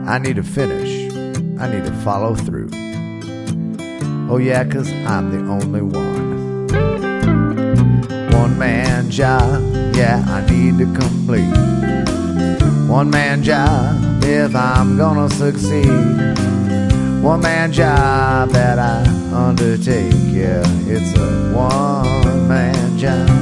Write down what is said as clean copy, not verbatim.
I need to finish, I need to follow through. Oh yeah, 'cause I'm the only one. One man job, yeah, I need to complete. One man job if I'm gonna succeed. One man job that I undertake, yeah, it's a one man job.